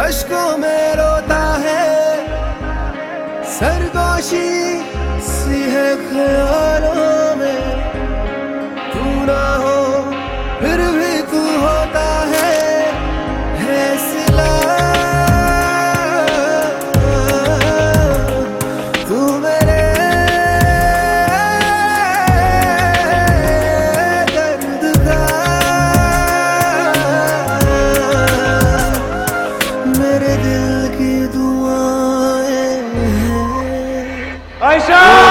अश्कों में रोता है, सरगोशी सी है ख्यालों में। तू ना हो फिर भी तू होता है सिला। तू मेरे दर्द का, मेरे दिल की दुआएं हैं। आयशा